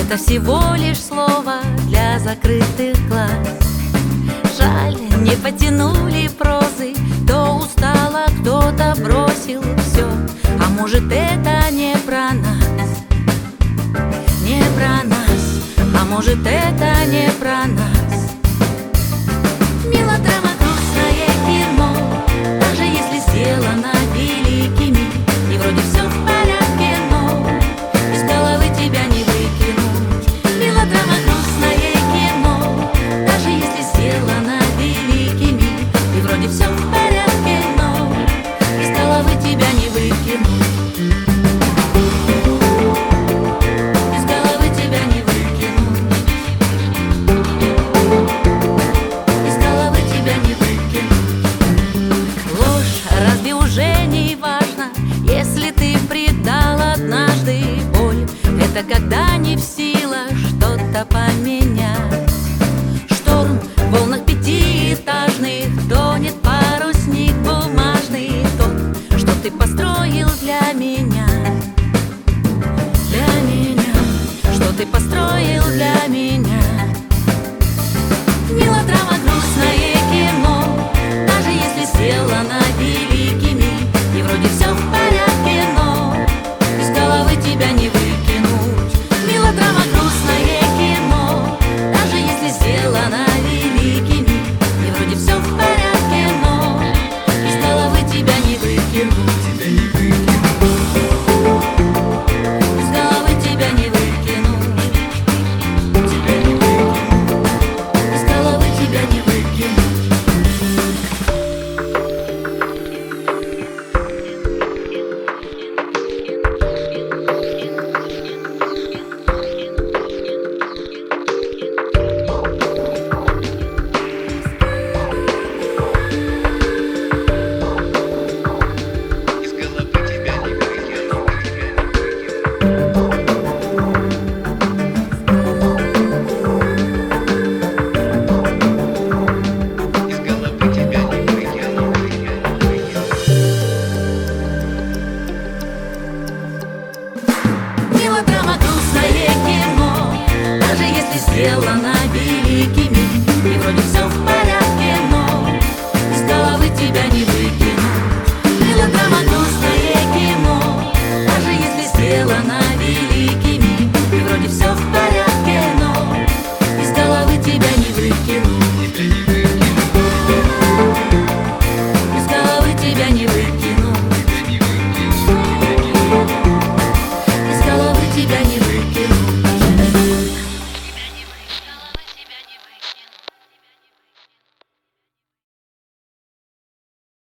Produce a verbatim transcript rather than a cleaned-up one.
Это всего лишь слово для закрытых глаз. Жаль, не потянули прозы, кто устала, кто-то бросил все. А может, это не про нас, не про нас. А может, это не про нас. Мелодрама, грустное кино, даже если сделано великий мир, и вроде все в порядке, но из головы тебя не выкинуть. Мелодрама, грустное кино, даже если сделано великий мир, и вроде все в порядке, но из головы тебя не выкинуть. Из головы тебя не выкинуть. Из головы тебя не выкинуть. Ложь разве уже не важно, если ты предал однажды боль? Это когда не в силах что-то поменять. Шторм в волнах пятиэтажных тонет парусник бумажный, тот, что ты построил для меня, для меня, что ты построил для меня.